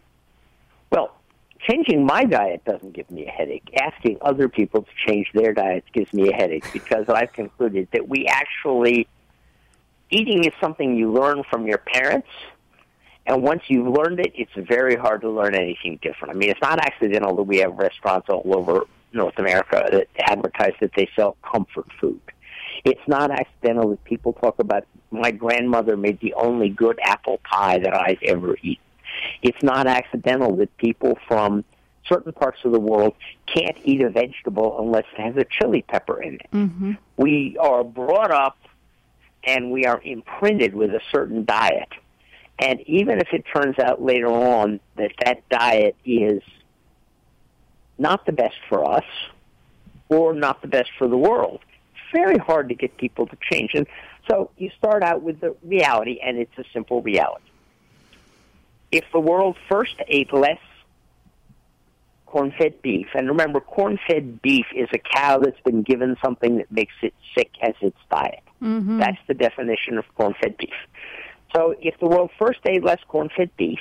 Well, changing my diet doesn't give me a headache. Asking other people to change their diets gives me a headache, because I've concluded that we actually, eating is something you learn from your parents, and once you've learned it, it's very hard to learn anything different. I mean, it's not accidental that we have restaurants all over North America that advertise that they sell comfort food. It's not accidental that people talk about, my grandmother made the only good apple pie that I've ever eaten. It's not accidental that people from certain parts of the world can't eat a vegetable unless it has a chili pepper in it. Mm-hmm. We are brought up and we are imprinted with a certain diet. And even if it turns out later on that that diet is not the best for us or not the best for the world, it's very hard to get people to change. And so you start out with the reality, and it's a simple reality. If the world first ate less corn-fed beef, and remember, corn-fed beef is a cow that's been given something that makes it sick as its diet. Mm-hmm. That's the definition of corn-fed beef. So if the world first ate less corn-fed beef,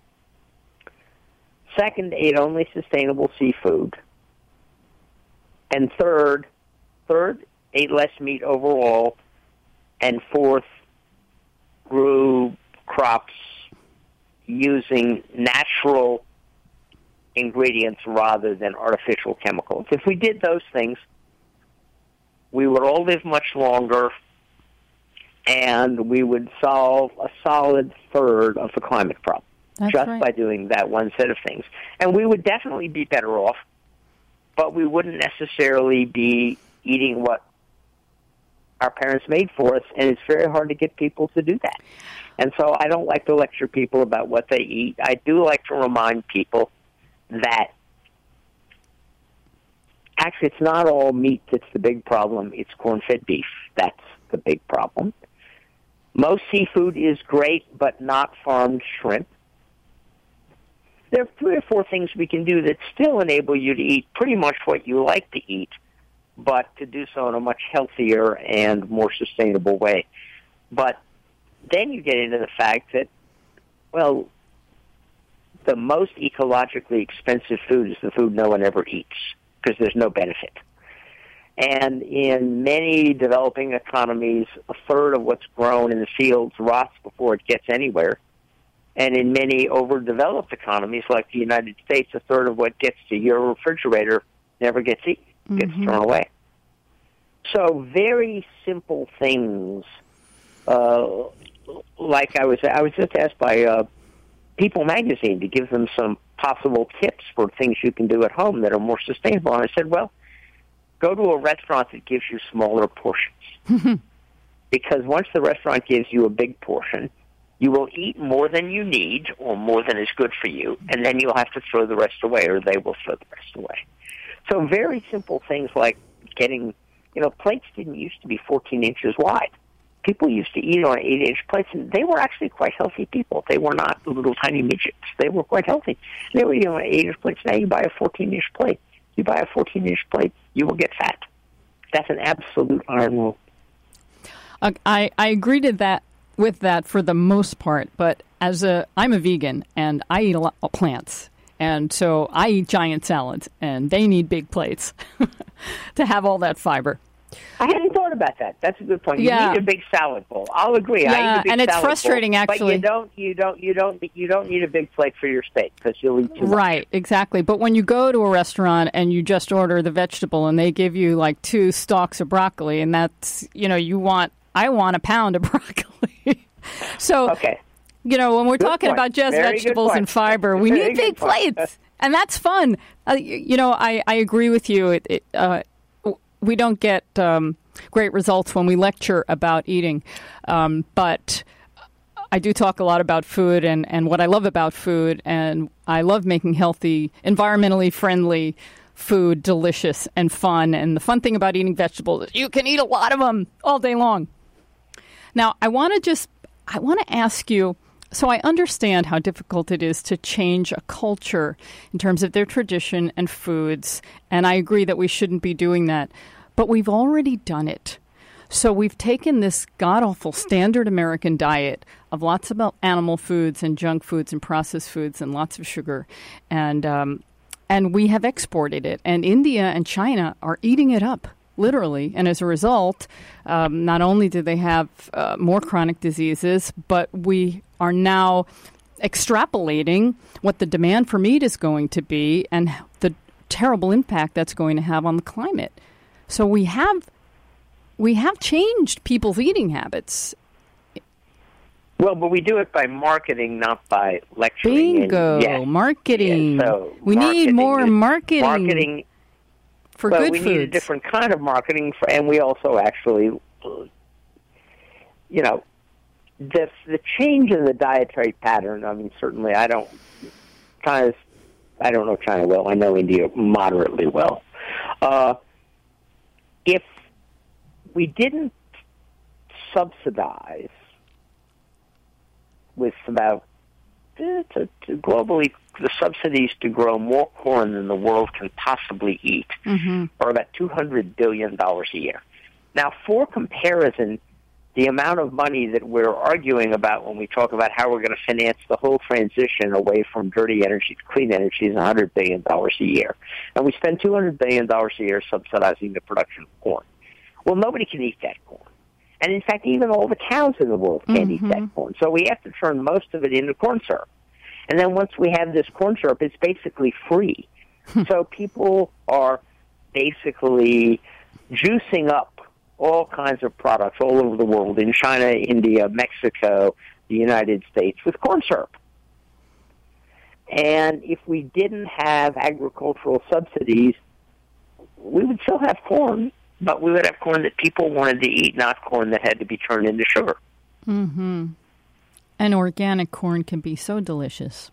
second, ate only sustainable seafood, and third, third, ate less meat overall, and fourth, grew crops using natural ingredients rather than artificial chemicals. If we did those things, we would all live much longer, and we would solve a solid third of the climate problem. That's just right. by doing that one set of things. And we would definitely be better off, but we wouldn't necessarily be eating what our parents made for us, and it's very hard to get people to do that. And so I don't like to lecture people about what they eat. I do like to remind people that actually it's not all meat that's the big problem. It's corn-fed beef. That's the big problem. Most seafood is great, but not farmed shrimp. There are three or four things we can do that still enable you to eat pretty much what you like to eat, but to do so in a much healthier and more sustainable way. But then you get into the fact that, well, the most ecologically expensive food is the food no one ever eats because there's no benefit. And in many developing economies, a third of what's grown in the fields rots before it gets anywhere. And in many overdeveloped economies like the United States, a third of what gets to your refrigerator never gets eaten, gets mm-hmm. thrown away. So very simple things, uh, like I was I was just asked by uh, People magazine to give them some possible tips for things you can do at home that are more sustainable. And I said, well, go to a restaurant that gives you smaller portions. Because once the restaurant gives you a big portion, you will eat more than you need or more than is good for you, and then you'll have to throw the rest away, or they will throw the rest away. So very simple things like getting, you know, plates didn't used to be fourteen inches wide. People used to eat on eight-inch plates, and they were actually quite healthy people. They were not little tiny midgets. They were quite healthy. They were eating on eight-inch plates. Now you buy a fourteen-inch plate. You buy a fourteen-inch plate, you will get fat. That's an absolute iron rule. Uh, I, I agree to that with that for the most part, but as a I'm a vegan and I eat a lot of plants, And so I eat giant salads, and they need big plates to have all that fiber. I hadn't thought about that. That's a good point. You Yeah. need a big salad bowl. I'll agree. Yeah, I eat a big and it's salad frustrating, bowl, actually. But you don't, you don't, you don't, you don't need a big plate for your steak because you'll eat too much. Right, exactly. But when you go to a restaurant and you just order the vegetable and they give you like two stalks of broccoli, and that's, you know, you want, I want a pound of broccoli. So, Okay. you know, when we're Good talking point. about just Very good vegetables point. and fiber, we Very need good big point. plates. And that's fun. Uh, y- you know, I, I agree with you. It, it, uh, w- we don't get um, great results when we lecture about eating. Um, but I do talk a lot about food and, and what I love about food. And I love making healthy, environmentally friendly food delicious and fun. And the fun thing about eating vegetables is you can eat a lot of them all day long. Now, I want to just, I want to ask you, so I understand how difficult it is to change a culture in terms of their tradition and foods, and I agree that we shouldn't be doing that. But we've already done it. So we've taken this god-awful standard American diet of lots of animal foods and junk foods and processed foods and lots of sugar, and um, and we have exported it. And India and China are eating it up, literally. And as a result, um, not only do they have uh, more chronic diseases, but we are now extrapolating what the demand for meat is going to be and the terrible impact that's going to have on the climate. So we have we have changed people's eating habits. Well, but we do it by marketing, not by lecturing. Bingo, And, yes, marketing. yes, so we need marketing more is- marketing, Marketing. for well, good we foods. need a different kind of marketing, for, and we also actually, you know, the the change in the dietary pattern. I mean, certainly, I don't China's. I don't know China well. I know India moderately well. Uh, if we didn't subsidize with about eh, to, to globally the subsidies to grow more corn than the world can possibly eat Mm-hmm. are about two hundred billion dollars a year. Now, for comparison, the amount of money that we're arguing about when we talk about how we're going to finance the whole transition away from dirty energy to clean energy is one hundred billion dollars a year. And we spend two hundred billion dollars a year subsidizing the production of corn. Well, nobody can eat that corn. And in fact, even all the cows in the world can't Mm-hmm. eat that corn. So we have to turn most of it into corn syrup. And then once we have this corn syrup, it's basically free. So people are basically juicing up all kinds of products all over the world, in China, India, Mexico, the United States, with corn syrup. And if we didn't have agricultural subsidies, we would still have corn, but we would have corn that people wanted to eat, not corn that had to be turned into sugar. Mm-hmm. And organic corn can be so delicious.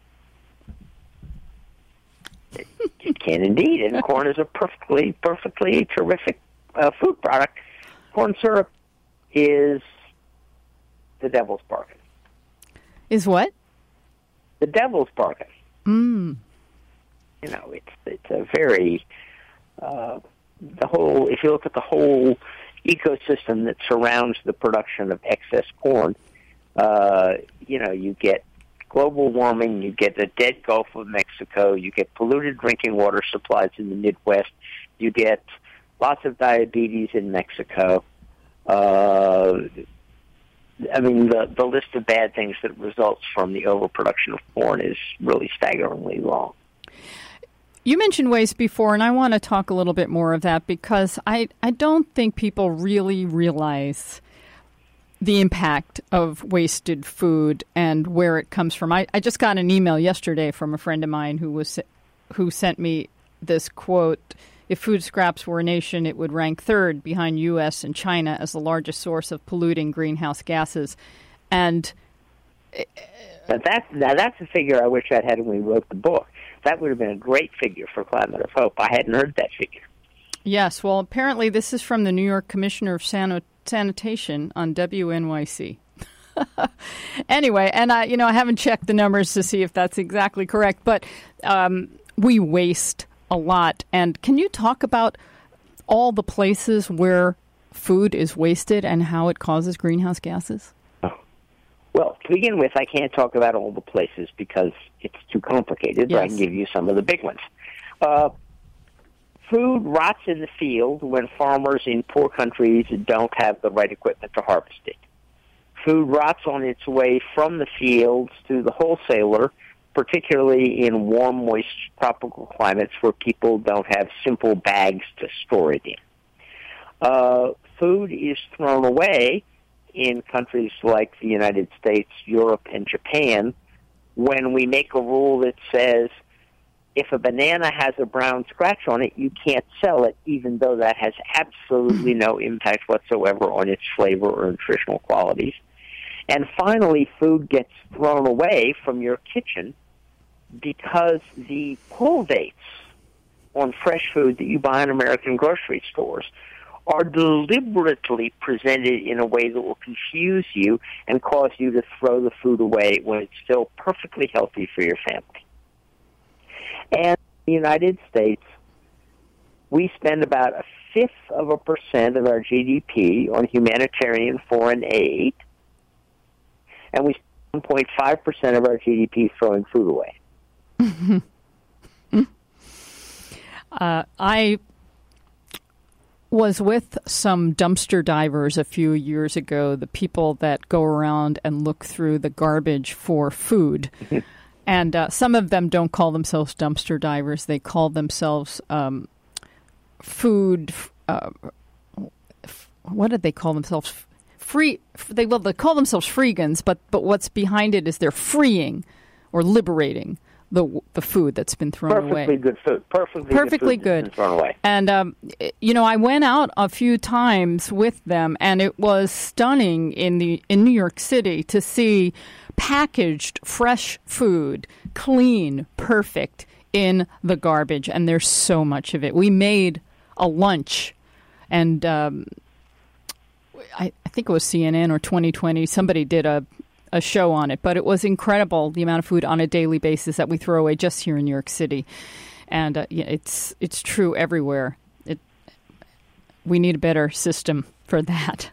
It can indeed, and corn is a perfectly, perfectly terrific uh, food product. Corn syrup is the devil's bargain. Is what? The devil's bargain. Mm. You know, it's it's a very uh, the whole. If you look at the whole ecosystem that surrounds the production of excess corn, uh, you know, you get global warming, you get the dead Gulf of Mexico, you get polluted drinking water supplies in the Midwest, you get lots of diabetes in Mexico. Uh, I mean, the the list of bad things that results from the overproduction of corn is really staggeringly long. You mentioned waste before, and I want to talk a little bit more of that because I, I don't think people really realize the impact of wasted food and where it comes from. I, I just got an email yesterday from a friend of mine who was who sent me this quote: "If food scraps were a nation, it would rank third behind U S and China as the largest source of polluting greenhouse gases." And Now that's, now that's a figure I wish I'd had when we wrote the book. That would have been a great figure for Climate of Hope. I hadn't heard that figure. yes, well, apparently this is from the New York Commissioner of San- Sanitation on W N Y C. Anyway, and I, you know, I haven't checked the numbers to see if that's exactly correct, but um, we waste a lot. And can you talk about all the places where food is wasted and how it causes greenhouse gases? Well, to begin with, I can't talk about all the places because it's too complicated, yes. but I can give you some of the big ones. Uh, food rots in the field when farmers in poor countries don't have the right equipment to harvest it. Food rots on its way from the fields to the wholesaler, particularly in warm, moist tropical climates where people don't have simple bags to store it in. Uh, food is thrown away in countries like the United States, Europe, and Japan when we make a rule that says if a banana has a brown scratch on it, you can't sell it, even though that has absolutely no impact whatsoever on its flavor or nutritional qualities. And finally, food gets thrown away from your kitchen because the pull dates on fresh food that you buy in American grocery stores are deliberately presented in a way that will confuse you and cause you to throw the food away when it's still perfectly healthy for your family. And in the United States, we spend about a fifth of a percent of our G D P on humanitarian foreign aid, and we spend one point five percent of our G D P throwing food away. uh, I was with some dumpster divers a few years ago, the people that go around and look through the garbage for food. And uh, some of them don't call themselves dumpster divers. They call themselves um, food, uh, what did they call themselves? Free. They well, they call themselves freegans, but but what's behind it is they're freeing or liberating the the food that's been thrown Perfectly away. Perfectly good food. Perfectly, Perfectly good. Food good. That's been thrown away. And um, you know, I went out a few times with them, and it was stunning in the in New York City to see packaged fresh food, clean, perfect, in the garbage, and there's so much of it. We made a lunch, and um, I, I think it was C N N or twenty twenty. Somebody did a, a show on it, but it was incredible, the amount of food on a daily basis that we throw away just here in New York City. And uh, yeah, it's it's true everywhere. It, we need a better system for that.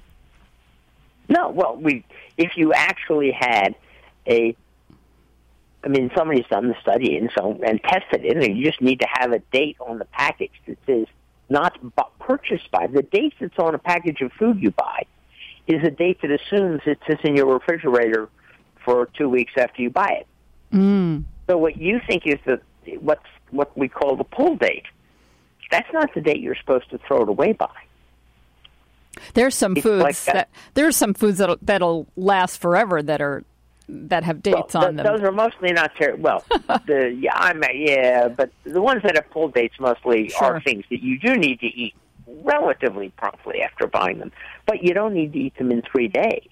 No, well, we if you actually had a, I mean, somebody's done the study and so and tested it, and you just need to have a date on the package that says not bu- purchased by. The date that's on a package of food you buy is a date that assumes it sits in your refrigerator for two weeks after you buy it. Mm. So what you think is the what's what we call the pull date. That's not the date you're supposed to throw it away by. There's some It's foods like that. that there's some foods that'll, that'll last forever that are that have dates well, on th- them. Those are mostly not terrible. Well, the yeah, I'm yeah, but the ones that have pull dates mostly Sure. are things that you do need to eat relatively promptly after buying them, but you don't need to eat them in three days.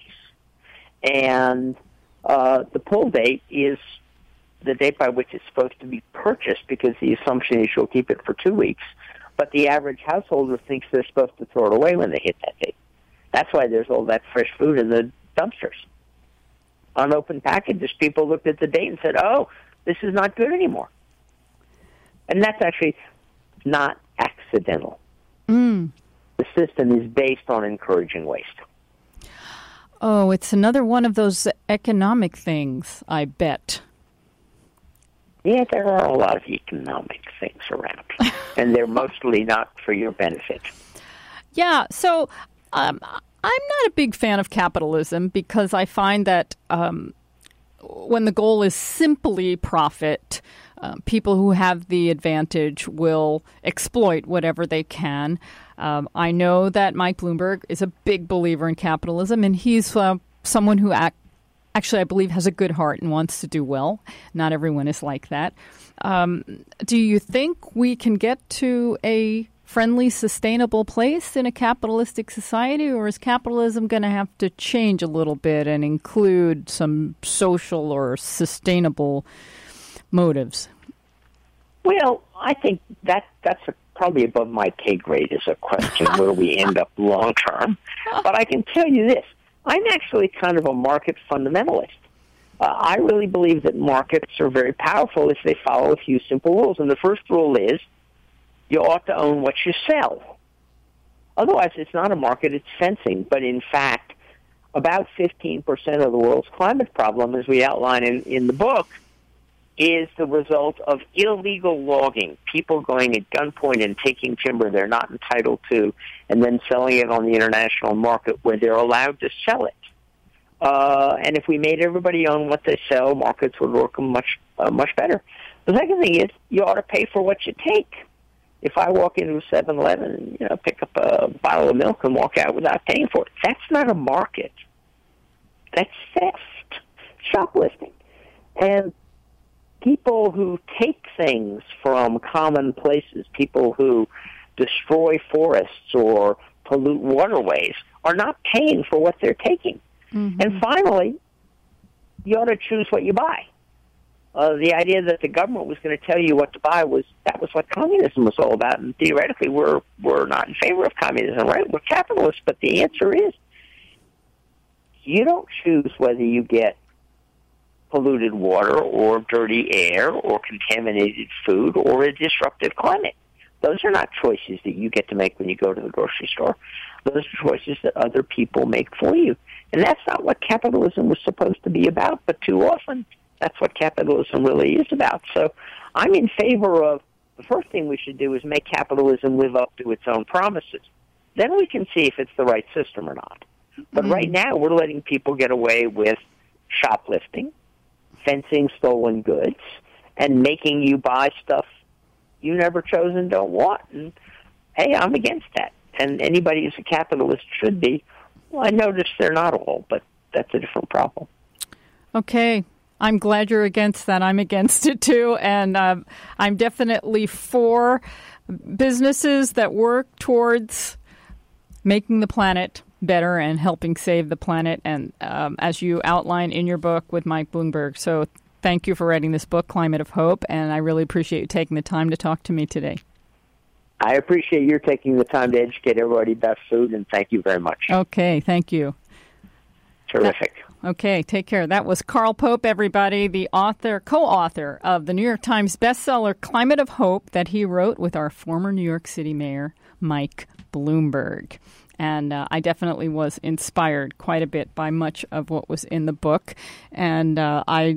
And uh, the pull date is the date by which it's supposed to be purchased, because the assumption is you'll keep it for two weeks. But the average householder thinks they're supposed to throw it away when they hit that date. That's why there's all that fresh food in the dumpsters. Unopened packages, people looked at the date and said, oh, this is not good anymore. And that's actually not accidental. Mm. The system is based on encouraging waste. Oh, it's another one of those economic things, I bet. Yeah, there are a lot of economic things around, and they're mostly not for your benefit. Yeah, so um, I'm not a big fan of capitalism because I find that um, when the goal is simply profit, uh, people who have the advantage will exploit whatever they can. Um, I know that Mike Bloomberg is a big believer in capitalism, and he's uh, someone who act Actually, I believe has a good heart and wants to do well. Not everyone is like that. Um, do you think we can get to a friendly, sustainable place in a capitalistic society, or is capitalism going to have to change a little bit and include some social or sustainable motives? Well, I think that that's a, probably above my pay grade as a question where we end up long term. But I can tell you this. I'm actually kind of a market fundamentalist. Uh, I really believe that markets are very powerful if they follow a few simple rules. And the first rule is you ought to own what you sell. Otherwise, it's not a market, it's fencing. But in fact, about fifteen percent of the world's climate problem, as we outline in, in the book, is the result of illegal logging, people going at gunpoint and taking timber they're not entitled to and then selling it on the international market where they're allowed to sell it. Uh, and if we made everybody own what they sell, markets would work much uh, much better. The second thing is you ought to pay for what you take. If I walk into a seven eleven and you know, pick up a bottle of milk and walk out without paying for it, that's not a market. That's theft, shoplifting. And people who take things from common places, people who destroy forests or pollute waterways, are not paying for what they're taking. Mm-hmm. And finally, you ought to choose what you buy. Uh, the idea that the government was going to tell you what to buy was that was what communism was all about. And theoretically, we're we're not in favor of communism, right? We're capitalists. But the answer is, you don't choose whether you get polluted water or dirty air or contaminated food or a disruptive climate. Those are not choices that you get to make when you go to the grocery store. Those are choices that other people make for you. And that's not what capitalism was supposed to be about, but too often that's what capitalism really is about. So I'm in favor of the first thing we should do is make capitalism live up to its own promises. Then we can see if it's the right system or not. But mm-hmm. right now we're letting people get away with shoplifting, fencing stolen goods, and making you buy stuff you never chose and don't want. And, hey, I'm against that. And anybody who's a capitalist should be. Well, I notice they're not all, but that's a different problem. Okay. I'm glad you're against that. I'm against it, too. And uh, I'm definitely for businesses that work towards making the planet better and helping save the planet, and um, as you outline in your book with Mike Bloomberg. So thank you for writing this book, Climate of Hope, and I really appreciate you taking the time to talk to me today. I appreciate your taking the time to educate everybody about food, and thank you very much. Okay, thank you. Terrific. That- Okay, take care. That was Carl Pope, everybody, the author, co-author of the New York Times bestseller Climate of Hope that he wrote with our former New York City Mayor, Mike Bloomberg. And uh, I definitely was inspired quite a bit by much of what was in the book. And uh, I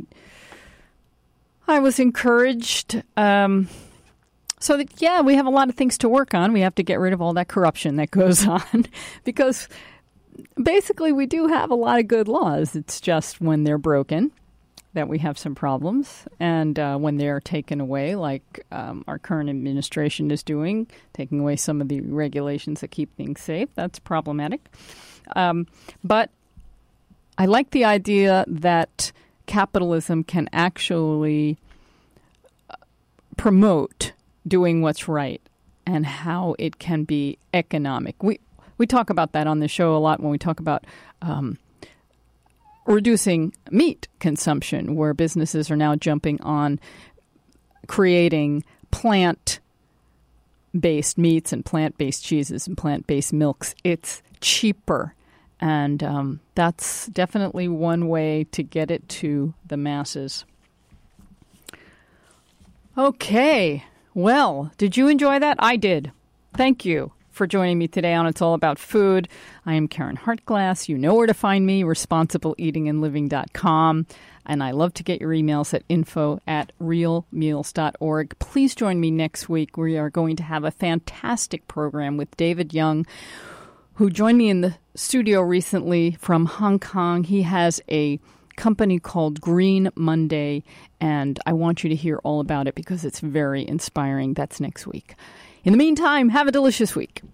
I was encouraged. Um, so, that, yeah, we have a lot of things to work on. We have to get rid of all that corruption that goes on because basically, we do have a lot of good laws. It's just when they're broken that we have some problems. And uh, when they're taken away, like um, our current administration is doing, taking away some of the regulations that keep things safe, that's problematic. Um, but I like the idea that capitalism can actually promote doing what's right and how it can be economic. We We talk about that on the show a lot when we talk about um, reducing meat consumption, where businesses are now jumping on creating plant-based meats and plant-based cheeses and plant-based milks. It's cheaper, and um, that's definitely one way to get it to the masses. Okay. Well, did you enjoy that? I did. Thank you for joining me today on It's All About Food. I am Karen Hartglass. You know where to find me, responsible eating and living dot com. And I love to get your emails at info at real meals dot org. Please join me next week. We are going to have a fantastic program with David Young, who joined me in the studio recently from Hong Kong. He has a company called Green Monday, and I want you to hear all about it because it's very inspiring. That's next week. In the meantime, have a delicious week.